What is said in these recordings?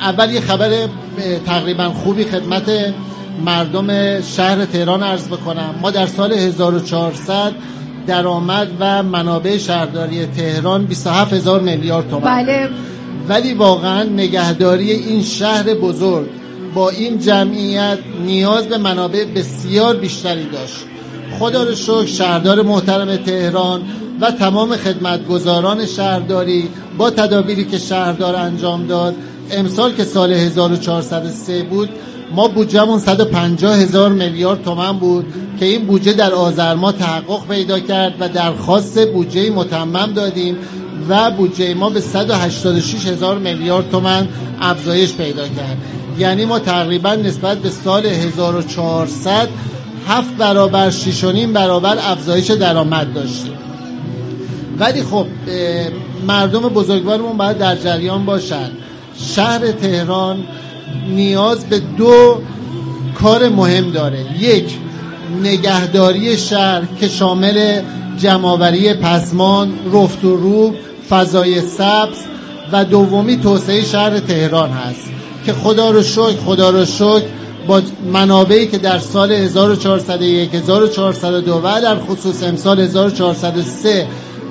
اول یه خبر تقریبا خوبی خدمت مردم شهر تهران عرض بکنم. ما در سال 1400 درآمد و منابع شهرداری تهران 27,000 میلیارد تومان. بله. ولی واقعا نگهداری این شهر بزرگ با این جمعیت نیاز به منابع بسیار بیشتری داشت. خدا رو شکر شهردار محترم تهران و تمام خدمتگزاران شهرداری با تدابیری که شهردار انجام داد، امسال که سال 1403 بود ما بودجه‌مون 150,000 میلیارد تومان بود که این بودجه در آذر ماه تحقق پیدا کرد و درخواست بودجه متمم دادیم و بودجه ما به 186,000 میلیارد تومان افزایش پیدا کرد. یعنی ما تقریبا نسبت به سال 1400 7 برابر 6.5 برابر افزایش درآمد داشتیم. ولی خب مردم بزرگوارمون باید در جریان باشن. شهر تهران نیاز به 2 کار مهم داره. یک، نگهداری شهر که شامل جمع‌آوری پسماند، رفت و روب، فضای سبز و دومی توسعه شهر تهران هست که خدا رو شکر با منابعی که در سال 1401 1402 و در خصوص امسال 1403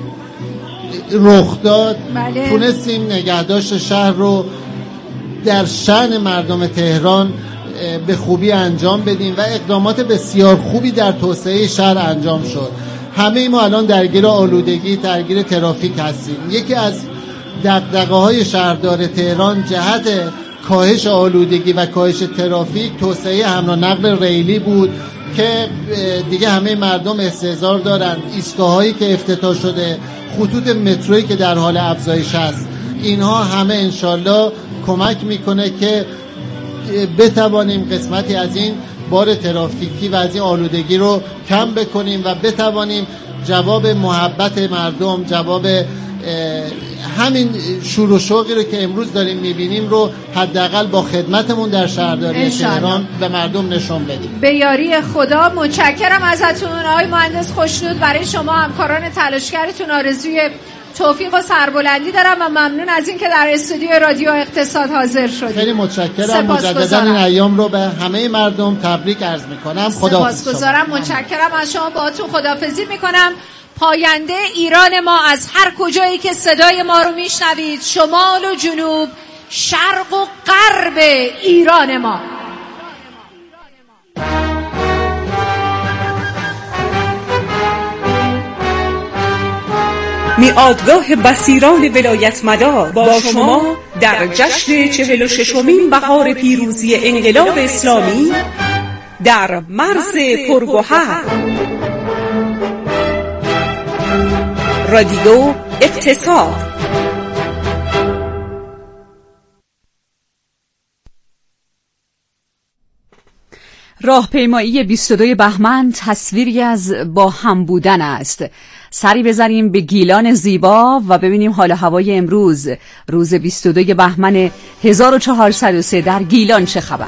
رخ داد. بله. تونستیم نگهداشت شهر رو در شأن مردم تهران به خوبی انجام بدیم و اقدامات بسیار خوبی در توسعه شهر انجام شد. همه ما الان درگیر آلودگی، درگیر ترافیک هستیم. یکی از دغدغه‌های شهردار تهران جهت کاهش آلودگی و کاهش ترافیک توسعه حمل و نقل ریلی بود که دیگه همه مردم استحضار دارن. ایستگاه‌هایی که افتتاح شده، خطوط مترویی که در حال افزایش است، اینها همه انشالله کمک میکنه که بتوانیم قسمتی از این بار ترافیکی و از این آلودگی رو کم بکنیم و بتوانیم جواب محبت مردم، جواب همین شور و شوقی رو که امروز داریم میبینیم رو حداقل با خدمتمون در شهرداری تهران به مردم نشون بدیم. به یاری خدا. متشکرم ازتون آقای مهندس خوشنود. برای شما همکاران تلاشگرتون آرزوی توفیق و سربلندی دارم و ممنون از این که در استودیو رادیو اقتصاد حاضر شدید. خیلی متشکرم. مجددا این ایام رو به همه مردم تبریک عرض میکنم. سپاسگزارم. متشکرم از شما. باهاتون خداحافظی میکنم. پاینده ایران ما از هر کجایی که صدای ما رو میشنوید، شمال و جنوب، شرق و غرب ایران ما. میادگاه بصیران ولایت مدار با شما در جشن 46مین بهار پیروزی انقلاب اسلامی در مرز پرگوهر. رادیو اقتصاد. راهپیمایی 22 بهمن تصویری از با هم بودن است. سری بزنیم به گیلان زیبا و ببینیم حال هوای امروز، روز 22 بهمن 1403 در گیلان چه خبر.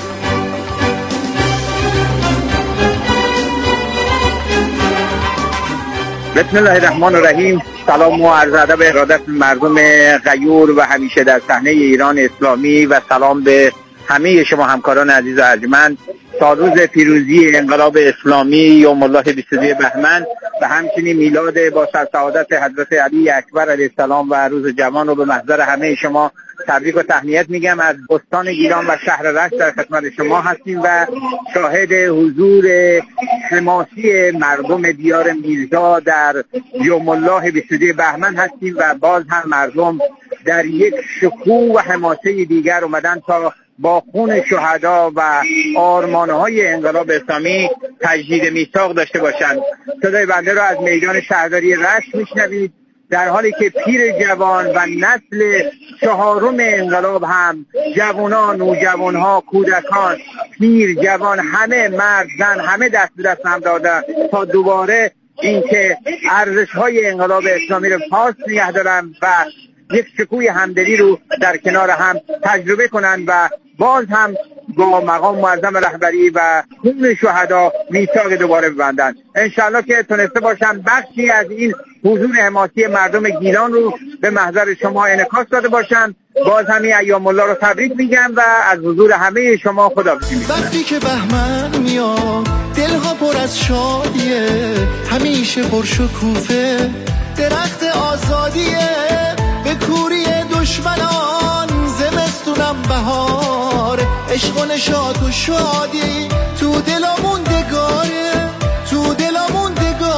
بسم الله الرحمن الرحیم. سلام و عرض ادب و ارادت مردم غیور و همیشه در صحنه ایران اسلامی و سلام به همه شما همکاران عزیز و ارجمند. روز پیروزی انقلاب اسلامی یوم الله 22 بهمن و همچنین میلاد با سعادت حضرت علی اکبر علیه السلام و روز جوان رو به محضر همه شما تبریک و تهنیت میگم. از استان گیلان و شهر رشت در خدمت شما هستیم و شاهد حضور حماسی مردم دیار میرزا در یوم الله 22 بهمن هستیم و باز هم مردم در یک شکوه و حماسه دیگر اومدن تا با خون شهدا و آرمانهای انقلاب اسلامی تجدید میثاق داشته باشند. صدای بنده را از میدان شهرداری رشت میشنوید، در حالی که پیر جوان و نسل چهارم انقلاب هم جوانان، نوجوانها، کودکان، پیر جوان، همه مرد زن همه دست به دست هم دادن تا دوباره اینکه ارزش‌های انقلاب اسلامی رو پاس نگه دارن و یک شکوه همدلی رو در کنار هم تجربه کنن و باز هم با مقام معظم رهبری و خون شهدا میثاق دوباره ببندن. انشالله که تونسته باشم بخشی از این حضور حماسی مردم گیلان رو به محضر شما انعکاس داده باشم باز همین ایام الله رو تبریک میگم و از حضور همه شما خداحافظی میکنم. وقتی که بهمن میاد دلها پر از شادیه، همیشه پرشکوفه درخت آزادیه، به کوری دشمنان زمستونم بهار، عشق و نشاط و شادی تو دلمون دگاره، تو دلمون دگاره.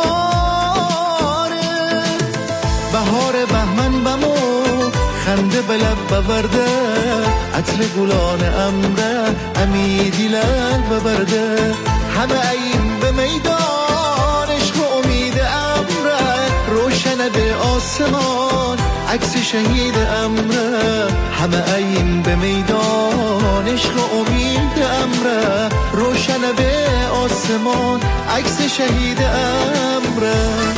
بهار بهمن بمو خنده به لب ببرده، عطر گلان امره امیدی لب ببرده، همه این به میدان عشق و امید امره، روشن به آسمان عکس شهید امره، همه این به میدان عشق و امید امره، روشن به آسمان عکس شهید امره.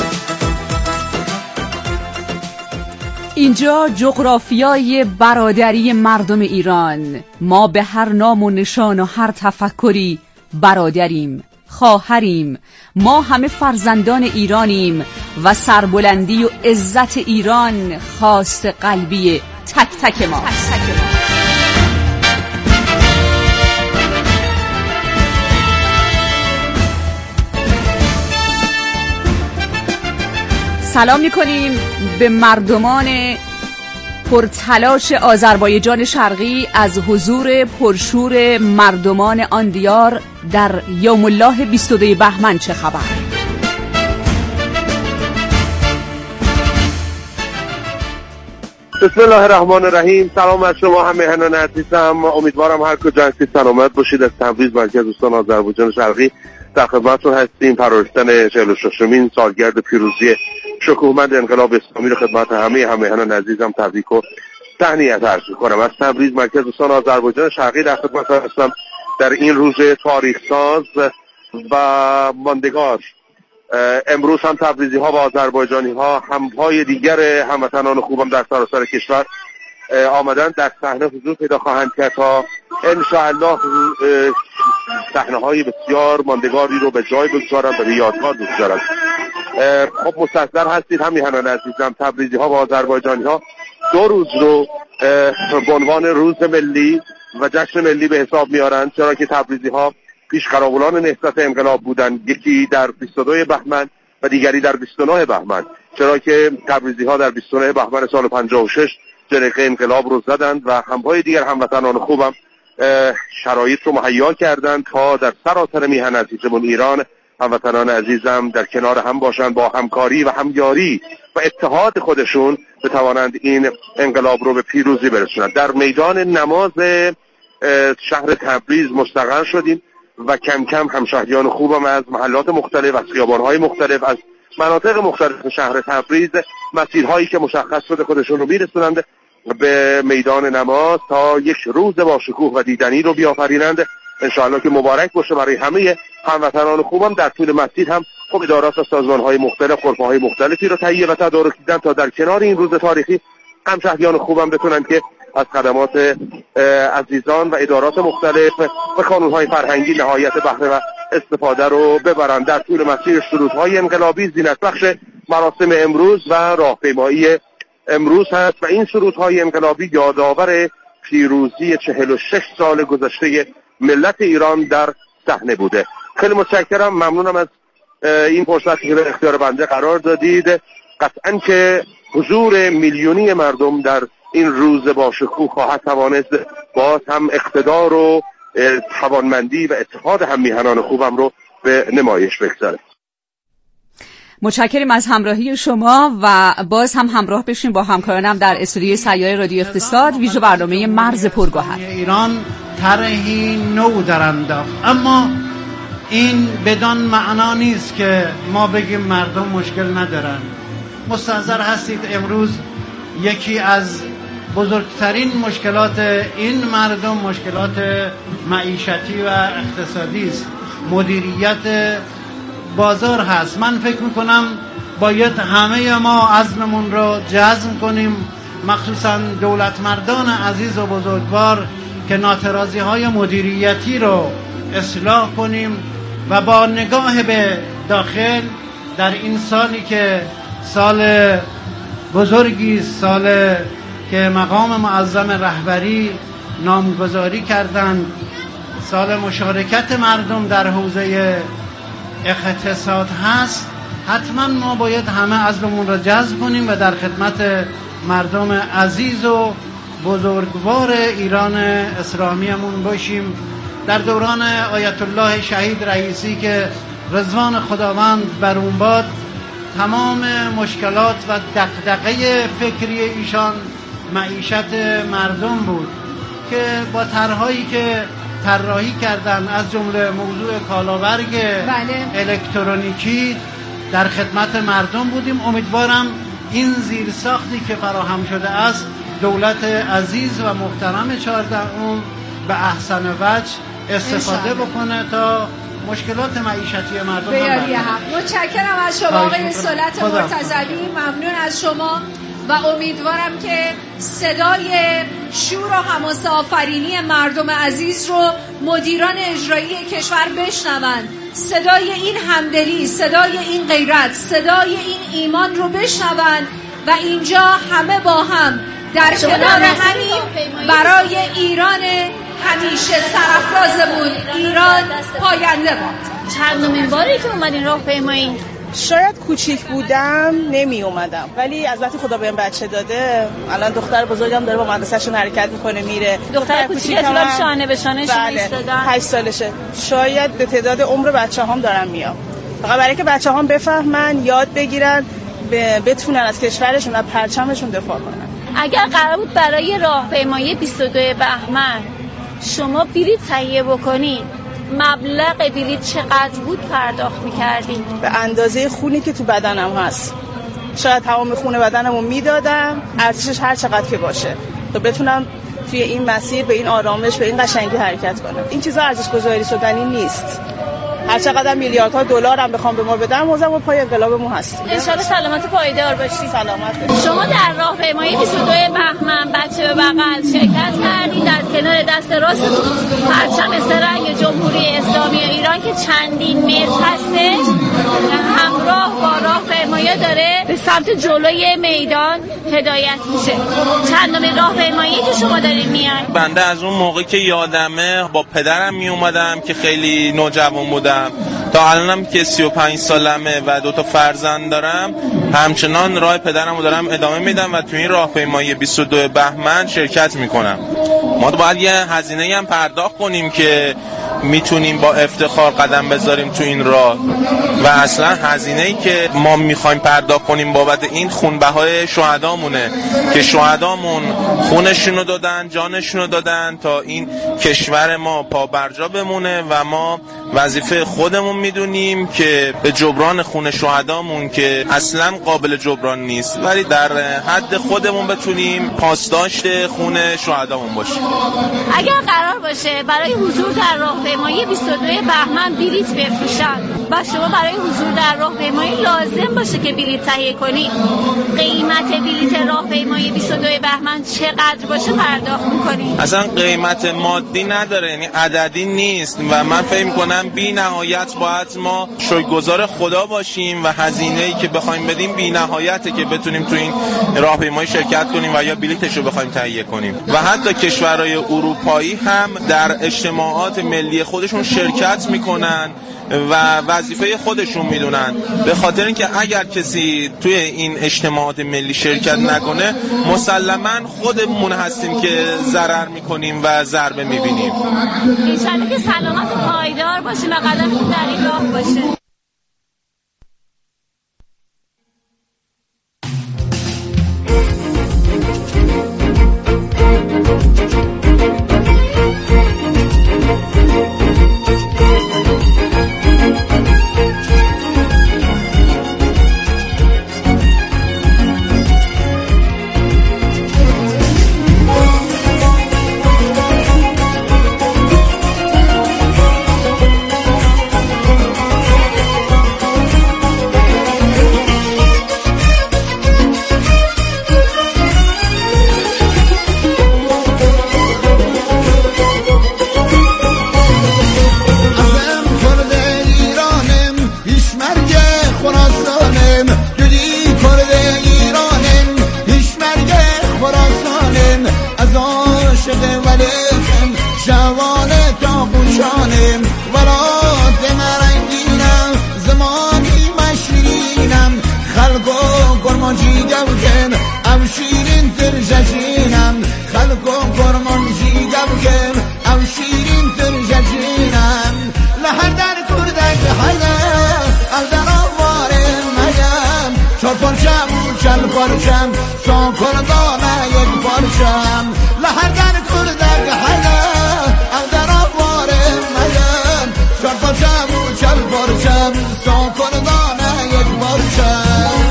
اینجا جغرافیای برادری مردم ایران، ما به هر نام و نشان و هر تفکری برادریم، خواهریم، ما همه فرزندان ایرانیم و سربلندی و عزت ایران خواست قلبی تک تک ما. سلام میکنیم به مردمان پرتلاش آذربایجان شرقی از حضور پرشور مردمان آن دیار در یوم الله 22 بهمن. چه خبر؟ بسم الله الرحمن الرحیم. سلام از شما همه هنان عزیزم، امیدوارم هر کجا هستید سلامت باشید. از تبریز مرکز دوستان آذربایجان شرقی در خدمتتون هستیم. پرورشتن 46مین سالگرد پیروزی شکوهمند انقلاب اسلامی رو خدمت همه هنان عزیزم تبریک و تهنیت عرض می‌کنم. از تبریز مرکز دوستان آذربایجان شرقی در خدمت هستم در این روز تاریخ ساز و ماندگار. امروز هم تبریزی ها و آذربایجانی ها همهای دیگر هموطنان خوبم در سراسر کشور آمدن در صحنه حضور پیدا خواهند کرد تا انشاءالله صحنه های بسیار ماندگاری رو به جای بگذارند و به یادگار بگذارند. خب مستحضر هستید همیهنان عزیزم، تبریزی ها و آذربایجانی ها 2 روز رو به عنوان روز ملی و جشن ملی به حساب میارند، چرا که تبریزی ها پیشقراولان نهضت انقلاب بودند، یکی در 22 بهمن و دیگری در 29 بهمن، چرا که تبریزی ها در 29 بهمن سال 56 جرقه انقلاب رو زدند و همهای دیگر هموطنان خوبم شرایط رو مهیا کردند تا در سراسر میهن عزیزمون ایران هموطنان عزیزم در کنار هم باشند، با همکاری و همیاری و اتحاد خودشون بتوانند این انقلاب رو به پیروزی برسونند. در میدان نماز شهر تبریز مستقر شدیم و کم کم همشهریان خوبم از محلات مختلف، از خیابان‌های مختلف، از مناطق مختلف شهر تبریز مسیرهایی که مشخص شده خودشون رو میرسونند به میدان نماز تا یک روز با شکوه و دیدنی رو بیافرینند. انشاءالله که مبارک باشه برای همه هموطنان خوبم. در طول مسیر هم خب ادارات و سازمان‌های مختلف غرفه‌های مختلفی رو تهیه و تدارک دیدن تا در کنار این روز تاریخی همشهریان خوبم بتونن که از خدمات عزیزان و ادارات مختلف و کانون‌های فرهنگی نهایت بهره و استفاده رو ببرند. در طول مسیر سرودهای انقلابی زینت بخش مراسم امروز و راهپیمایی امروز هست و این سرودهای انقلابی یادآور پیروزی 46 سال گذشته ملت ایران در صحنه بوده. خیلی متشکرم، ممنونم از این فرصتی که به اختیار بنده قرار دادید. قطعاً که حضور میلیونی مردم در این روز با شکوه خواهد توانست باز هم اقتدار و توانمندی و اتحاد هممیهنان خوبم رو به نمایش بگذاره. متشکرم از همراهی شما و باز هم همراه بشین با همکارانم در استودیوی سیار رادیو اقتصاد ویژه برنامه مرز پرگوهر. ایران طرحی نو در انداخت، اما این بدان معنا نیست که ما بگیم مردم مشکل ندارن. مستحضر هستید امروز یکی از بزرگترین مشکلات این مردم مشکلات معیشتی و اقتصادی است، مدیریت بازار هست. من فکر میکنم باید همه ما عزممون رو جزم کنیم، مخصوصا دولتمردان عزیز و بزرگوار، که ناترازی های مدیریتی رو اصلاح کنیم و با نگاه به داخل در این سالی که سال بزرگی، سال که مقام معظم رهبری نامگذاری کردند. سال مشارکت مردم در حوزه اقتصاد هست. حتما ما باید همه عزممون را جذب کنیم و در خدمت مردم عزیز و بزرگوار ایران اسلامیمون باشیم. در دوران آیت الله شهید رئیسی که رضوان خداوند بر اون باد، تمام مشکلات و دغدغه فکری ایشان معیشت مردم بود که با طرحهایی که طراحی کردن از جمله موضوع کالابرگ الکترونیکی در خدمت مردم بودیم. امیدوارم این زیرساختی که فراهم شده است دولت عزیز و محترم 14 به احسن وجه استفاده بکنه تا مشکلات معیشتی مردم متشکرم از شما آقای صلت مرتضوی، ممنون از شما و امیدوارم که صدای شور و حماسه آفرینی مردم عزیز رو مدیران اجرایی کشور بشنوند، صدای این همدلی، صدای این غیرت، صدای این ایمان رو بشنوند و اینجا همه با هم در کنار همین برای ایران همیشه سرافرازمون، ایران پاینده باد. چندمین باری که اومدین راهپیمایی؟ شاید کوچیک بودم نمی اومدم، ولی از وقتی خدا بهم بچه داده، الان دختر بزرگم داره با مدرسه‌شون حرکت میکنه میره. دختر کوچیک اطلاع شانه به شانه شما ایستادن؟ 8 سالشه. شاید به تعداد عمر بچه‌هام دارم میام. فقط برای که بچه‌هام بفهمن، یاد بگیرن، بتونن از کشورشون و پرچمشون دفاع کنن. اگر قرار بود برای راهپیمایی 22 بهمن شما بلیط تهیه بکنید، مبلغ بلیط چقدر بود پرداخت می‌کردین؟ به اندازه خونی که تو بدنم هست. شاید تمام خون بدنمو میدادم، ارزشش هر چقدر که باشه، تا بتونم توی این مسیر به این آرامش، به این قشنگی حرکت کنم. این چیزا ارزش گذاری شدنی نیست. هر چقدر میلیاردها دلار هم بخوام به ما بدن، موضوع پای انقلابمون هست. ان شاءالله سلامت پایدار باشی. سلامت باشی. شما در راهپیمایی 22 بهمن بچه به بغل شرکت کردید، در کنار دست راستتون پرچم سه‌رنگ جمهوری اسلامی ایران که چندین متر هستش همراه با راهپیمایی داره به سمت جلوی میدان هدایت میشه. چندمین راهپیمایی که شما دارید میاد؟ بنده از اون موقع که یادمه با پدرم می اومدم که خیلی نوجوان بودم تا الانم که 35 سالمه و 2 فرزند دارم، همچنان راه پدرم رو دارم ادامه میدم و تو این راهپیمایی 22 بهمن شرکت میکنم. ما باید یه هزینه هم پرداخت کنیم که میتونیم با افتخار قدم بذاریم تو این راه و اصلا هزینه‌ای که ما میخوایم پرداخت کنیم بابت این خونبهای شهدامونه که شهدامون خونشونو دادن، جانشونو دادن تا این کشور ما پابرجا بمونه و ما وظیفه خودمون میدونیم که به جبران خون شهدامون که اصلا قابل جبران نیست، ولی در حد خودمون بتونیم پاسداشت خون شهدامون باشیم. اگر قرار باشه برای حضور در راهپیمایی 22 بهمن بلیط بفروشن و شما برای حضور در راهپیمایی لازم باشه که بلیط تهیه کنید، قیمت بلیط راهپیمایی 22 بهمن چقدر باشه پرداخت می‌کنید؟ اصلا قیمت مادی نداره، یعنی عددی نیست و من فکر می‌کنم بی نهایت باید ما شکرگزار خدا باشیم و هزینه‌ای که بخوایم بدیم بی نهایته که بتونیم تو این راهپیمایی شرکت کنیم و یا بلیطش رو بخوایم تهیه کنیم. و حتی کشورهای اروپایی هم در اجتماعات ملی خودشون شرکت میکنن و وظیفه خودشون میدونن، به خاطر اینکه اگر کسی توی این اجتماعات ملی شرکت نکنه مسلماً خودمون هستیم که ضرر میکنیم و ضربه میبینیم. انشالله که سلامت و پایدار باشیم و قدمتون در این راه باشه. ولیکن جوان تا خوشانم ولات مرنگینم زمانی مشرینم خلقو کرمان جیگم کن ام شیرین تر ججینم خلقو کرمان جیگم کن ام شیرین تر ججینم لحر در کردک حیام از در آوارم میم چار پرچم و چل پرچم سان کردانه یک پرچم لحر در کردک حیام از در آوارم میم چار پرچم و چل پرچم سان کردانه یک پرچم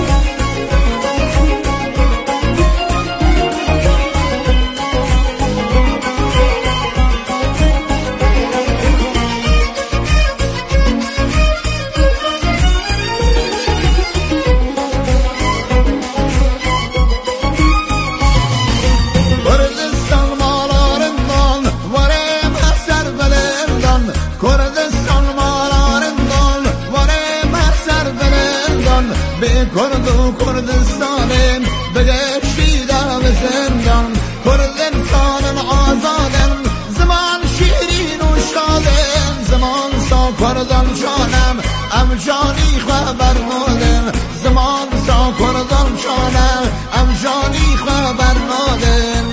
کردستانم بگشیدم زندان کردستانم آزادم زمان شیرین و شادم زمان سا کردان شانم ام جانی خبر مادم زمان سا کردان شانم ام جانی خبر مادم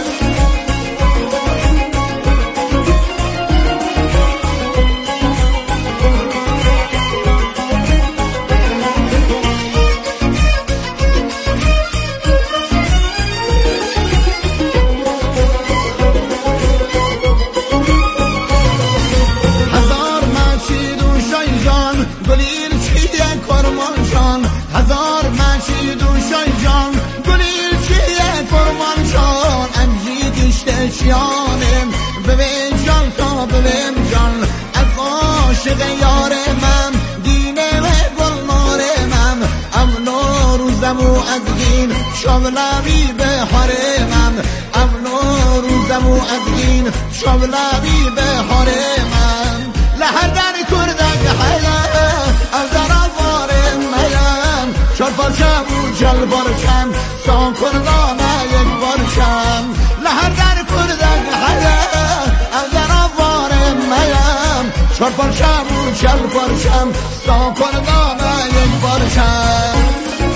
هزار مشید و شایجان گلیل چیه فرمان شان امجی گشته شیانم ببین جان تا ببین جان از عاشق یار من دینه و گلنار من امنو روزم و از دین شابلابی به حرمم امنو روزم و از دین شابلابی به حرمم لحر در کردک حیام از در آوارم میم چار پرچم و چل پرچم سان کردانه یک پرچم لحر در کردک حیام از در آوارم میم چار پرچم و چل پرچم سان کردانه یک پرچم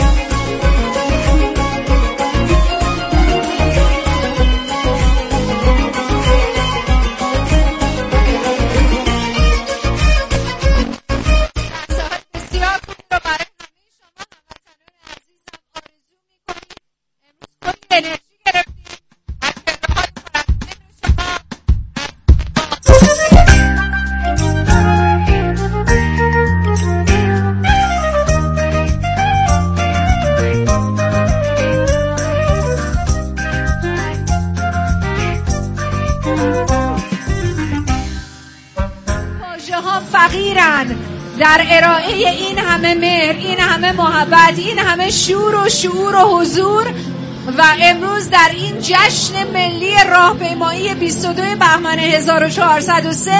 در ارائه این همه مهر، این همه محبت، این همه شور و شعور و حضور و امروز در این جشن ملی راهپیمایی 22 بهمن 1403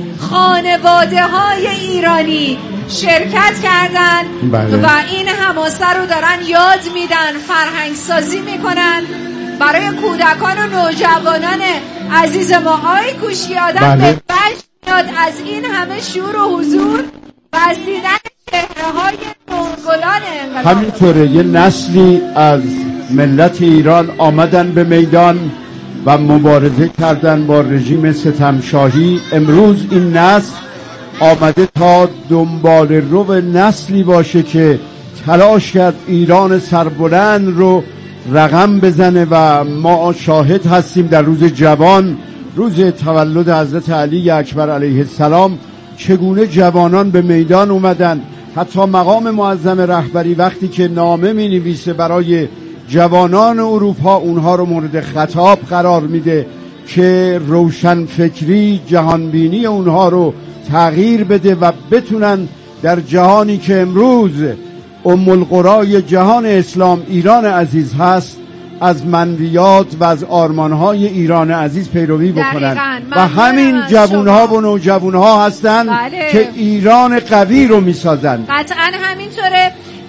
خانواده های ایرانی شرکت کردن و این حماسه رو دارن یاد میدن، فرهنگ سازی میکنن برای کودکان و نوجوانان عزیز ما. آقای کوشی آدم به وجد میاد از این همه شور و حضور و از دیدن چهره‌های نورگلان انقلاب. همینطوره یه نسلی از ملت ایران آمدن به میدان و مبارزه کردن با رژیم ستمشاهی. امروز این نسل آمده تا دنبال رو نسلی باشه که تلاش کرد ایران سربلند رو رقم بزنه و ما شاهد هستیم در روز جوان، روز تولد حضرت علی اکبر علیه السلام، چگونه جوانان به میدان اومدن. حتی مقام معظم رهبری وقتی که نامه می نویسه برای جوانان اروپا اونها رو مورد خطاب قرار میده که روشن فکری جهانبینی اونها رو تغییر بده و بتونن در جهانی که امروز ام القرای جهان اسلام ایران عزیز هست از منویات و از آرمانهای ایران عزیز پیروی بکنن و همین جوانها و نوجوانها هستن که ایران قوی رو میسازن. قطعا همینطوره.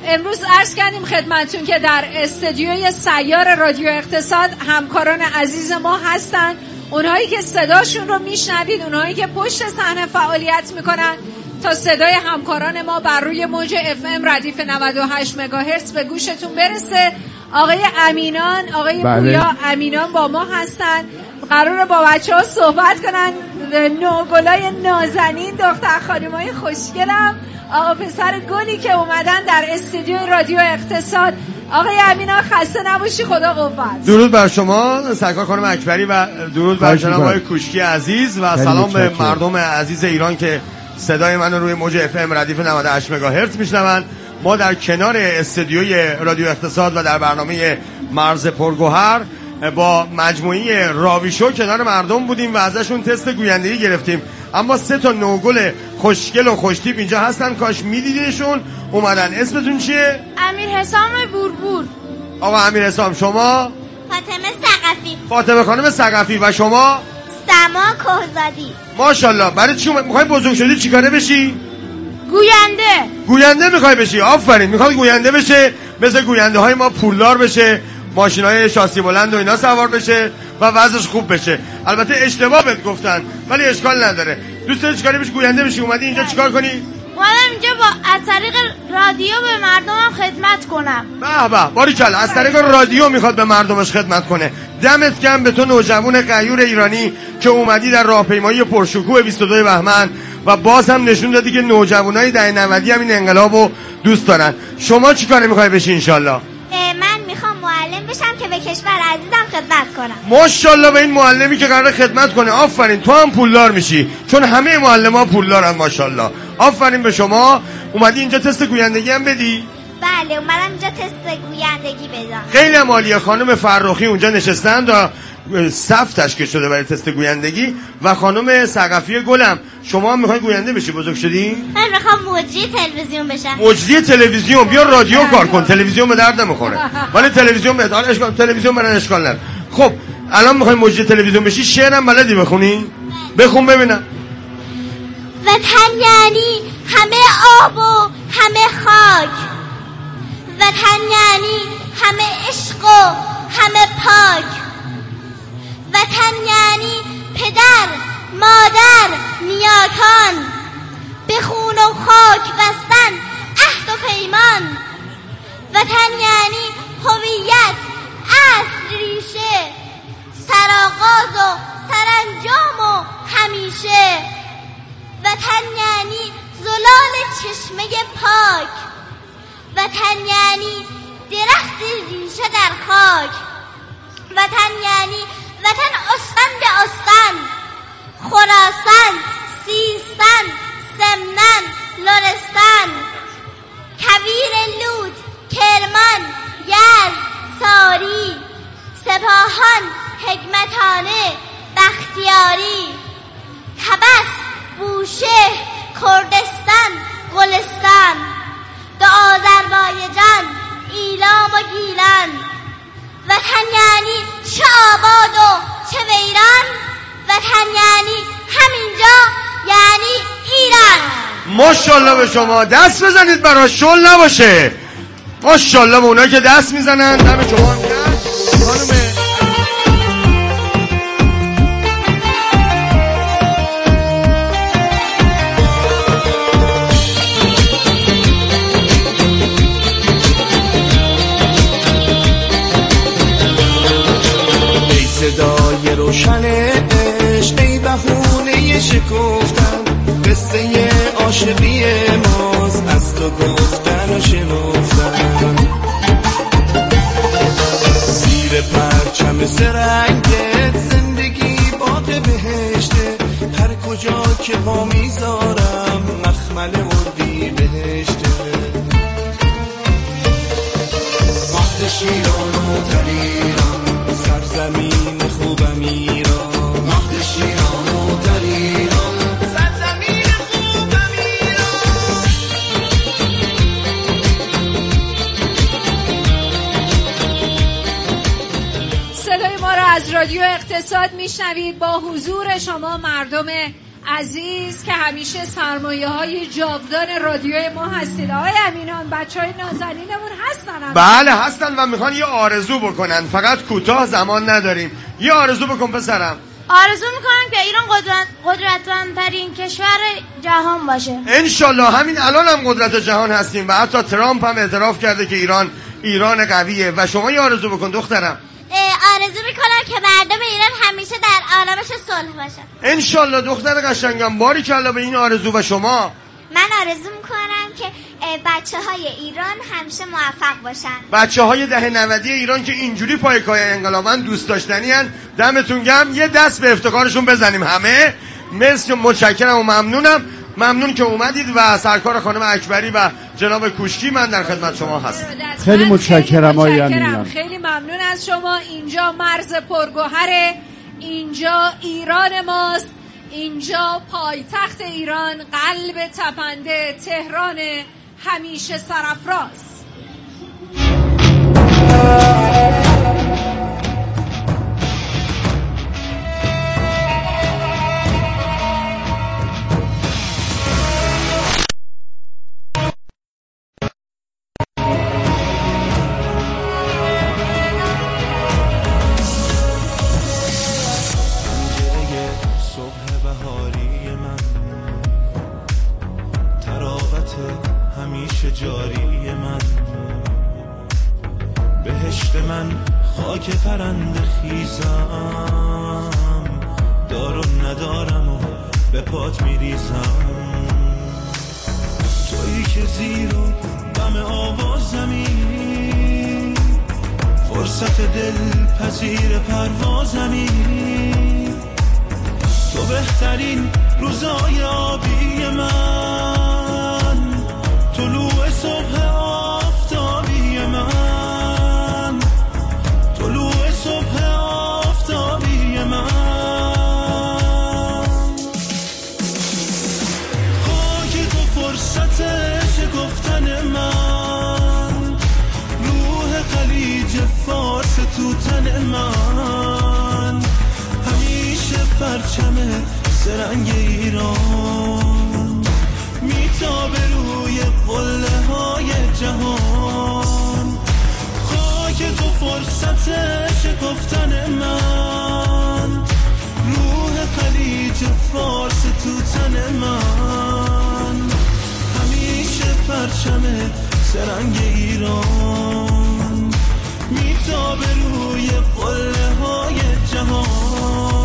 امروز عرض کردیم خدمتتون که در استودیوی سیار رادیو اقتصاد همکاران عزیز ما هستن، اونهایی که صداشون رو میشنوید، اونهایی که پشت صحنه فعالیت میکنن تا صدای همکاران ما بر روی موج FM ردیف 98 مگاهرتز به گوشتون برسه. آقای امینان، آقای پویا امینان با ما هستن، قراره با بچه ها صحبت کنن. نوگلای نازنین، دختر خانمای خوشگلم، آقا پسر گلی که اومدن در استودیوی رادیو اقتصاد. آقای امینان خسته نباشی، خدا قوت. درود بر شما سرکار خانم اکبری و درود بر جناب آقای کوشکی عزیز و سلام به مردم عزیز ایران که صدای من رو روی موج FM ردیف 98 مگاهرتز میشنون. ما در کنار استودیوی رادیو اقتصاد و در برنامه مرز پرگوهر با مجموعه راویشو کنار مردم بودیم و ازشون تست گویندگی گرفتیم، اما 3 تا نوگل خوشگل و خوشتیپ اینجا هستن، کاش میدیدینشون. اومدن. اسمتون چیه؟ امیر حسام بوربور. آقا امیر حسام. شما؟ فاطمه ثقفی. فاطمه خانم ثقفی. و شما؟ سما کهزادی. ماشاءالله. برای چی میخوای بزرگ شدی چیکاره بشی؟ گوینده میخوای بشی؟ آفرین. میخواد گوینده بشه، مثل گوینده های ما پولدار بشه، ماشینای شاسی بلند و اینا سوار بشه و وضعش خوب بشه. البته اشتباه بهت گفتن ولی اشکال نداره. دوست داری چیکار بشی؟ گوینده بشی. اومدی اینجا چیکار کنی؟ اومدم اینجا از طریق رادیو به مردمم خدمت کنم. به باریکلا. از طریق رادیو میخواد به مردمش خدمت کنه. دمت گرم به تو نوجوان غیور ایرانی که اومدی در راهپیمایی پرشکوه 22 بهمن و باز هم نشون دادی که نوجوانای دهه 90 هم این انقلابو دوست دارن. شما چیکار میخوای بشی ان شاءالله؟ من میخوام معلم بشم که به کشور عزیزم خدمت کنم. ماشاءالله به این معلمی که قراره خدمت کنه. آفرین. تو هم پولدار میشی چون همه معلم‌ها پولدارن. ماشاءالله. آفرین به شما. اومدی اینجا تست گویندگی هم بدی؟ بله اومدم اینجا تست گویندگی بدم. خیلی عالیه. خانم فرخی اونجا نشستن و صف تشکیل شده برای تست گویندگی و خانم ثقفی گلم. شما هم میخوای گوینده بشی؟ بزرگ شدی؟ من میخوام مجری تلویزیون بشم. مجری تلویزیون؟ بیا رادیو کار کن. تلویزیون به درد نمیخوره. ولی تلویزیون بهتره. اشکال تلویزیون برن اشکال نداره. خب الان میخوای مجری تلویزیون بشی، شعرم بلدی بخونی؟ بخون ببینم. وطن یعنی همه آب و همه خاک، وطن یعنی همه عشق و همه پاک، وطن یعنی پدر مادر نیاکان، به خون و خاک بستن عهد و پیمان، وطن یعنی هویت اصل ریشه، سرآغاز و سرانجام و همیشه، وطن یعنی زلال چشمه پاک، وطن یعنی درخت ریشه در خاک، وطن یعنی وطن استان به استان، خراسان، سیستان، سمنان، لرستان، کویر، لود، کرمان، یزد، ساری، سپاهان، حکمتانه، بختیاری، طبس، بوشهر، کردستان، گلستان، به آذربایجان، ایلام و گیلان، وطن یعنی چه آباد و چه ویران، وطن یعنی همینجا یعنی ایران. ماشاءالله به شما. دست بزنید برای شل نباشه. ماشاءالله به اونایی که دست میزنن. دم شما هم دست. خانم صدای روشن عشق، ای بهونه شکفتن، قصه عاشقی ماست از تو گفتن و شنفتن، زیر پرچم سرنگت زندگی باغ بهشته، هر کجا که پا میذارم مخمل اردی بهشته، مهد شیران و دلیران، سرزمین خوبم ایران، مهد شیران و دلیران، سرزمین خوبم ایران. صدای ما را از رادیو اقتصاد میشنوید. با حضور شما مردم عزیز که همیشه سرمایه های جاودان رادیوی ما هستید. آقای امینان بچه های نازنینمون هستن؟ بله هستن و میخوان یه آرزو بکنن، فقط کوتاه، زمان نداریم. یه آرزو بکن پسرم. آرزو میکنم که ایران قدرتمندترین کشور جهان باشه. انشالله. همین الان هم قدرت جهان هستیم و حتی ترامپ هم اعتراف کرده که ایران قویه. و شما یه آرزو بکن دخترم. آرزو میکنم که مردم ایران همیشه در آرامش صلح باشن. انشالله دختر قشنگم. باریکلا به این آرزو. و شما؟ من آرزو میکنم که بچه های ایران همیشه موفق باشن. بچه های دهه 90 ایران که اینجوری پایه‌های انقلابن دوست داشتنی هن. دمتون گرم. یه دست به افتخارشون بزنیم همه. مرسی و متشکرم و ممنونم. ممنون که اومدید و سرکار خانم اکبری و جناب کوشکی من در خدمت شما هستم. خیلی متشکرم آقای امینان. خیلی ممنون از شما. اینجا مرز پرگوهره، اینجا ایران ماست، اینجا پایتخت ایران، قلب تپنده تهران همیشه سرافراز. جاری من بهشت من خاک پرنده خیزم، دار و ندارم و به پات میریزم. تویی که زیر و دم آوازمی، فرصت دل پذیر پروازمی. تو بهترین روزای آبی من، طلوع صبح آفتابی من، طلوع صبح آفتابی من. خاک تو فرصت شکفتن من، روح خلیج فارس تو تن من. همیشه پرچم سرنگ ایران میتابه روی قله های جهان. خاک تو فرصت شکفتن من، روح خلیج فارس تو تن من. همیشه پرچم سرنگ ایران میتابه روی قله های جهان.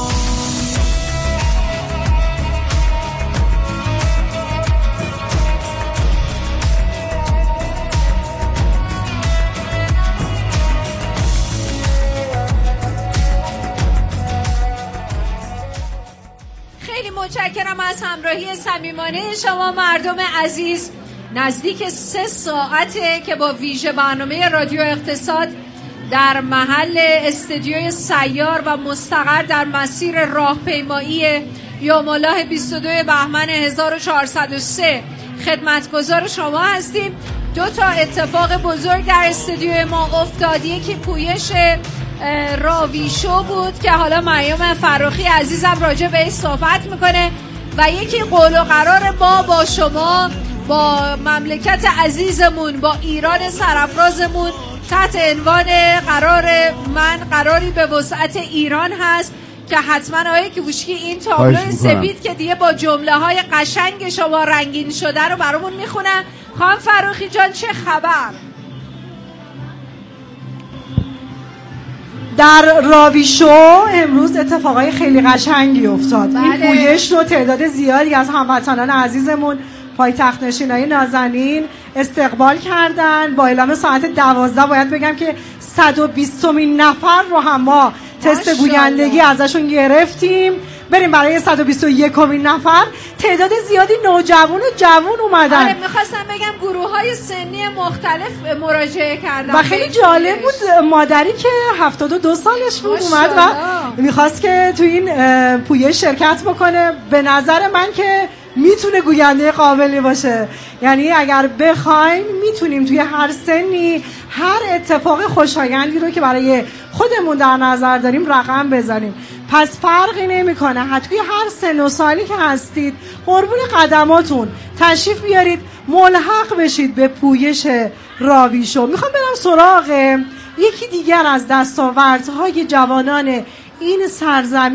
متشکرم از همراهی صمیمانه شما مردم عزیز. نزدیک 3 ساعته که با ویژه برنامه رادیو اقتصاد در محل استدیوی سیار و مستقر در مسیر راهپیمایی یوم الله 22 بهمن 1403 خدمتگزار شما هستیم. 2 تا اتفاق بزرگ در استدیوی ما افتاد. یکی پویش راوی شو بود که حالا مریم فراخی عزیزم راجع به این صحبت میکنه، و یکی قول و قرار ما با شما، با مملکت عزیزمون، با ایران سرافرازمون تحت عنوان قراری به وسعت ایران هست که حتما آقای کوشکی این تابلو سفید که دیگه با جمله های قشنگ شما رنگین شده رو برامون میخونن. خانم فراخی جان چه خبر؟ در راوی شو امروز اتفاقای خیلی قشنگی افتاد. این پویش رو تعداد زیادی از هموطنان عزیزمون پایتخت نشینای نازنین استقبال کردن. با اعلام ساعت 12 باید بگم که 120مین نفر رو هم ما تست گویندگی ازشون گرفتیم. بریم برای 121مین نفر. تعداد زیادی نوجوان و جوان اومدن. آره میخواستم بگم گروه های سنی مختلف مراجعه کردن و خیلی جالب بود. مادری که 72 سالش بود اومد و میخواست که تو این پویش شرکت بکنه. به نظر من که میتونه گوینده قابلی باشه. یعنی اگر بخوایم میتونیم توی هر سنی هر اتفاق خوشایندی رو که برای خودمون در نظر داریم رقم بزنیم. پس فرقی نمیکنه، حتی هر سن و سالی که هستید قربون قدماتون تشریف بیارید ملحق بشید به پویش راوی شو. میخوام برم سراغ یکی دیگر از دستاوردهای جوانان این سرزمین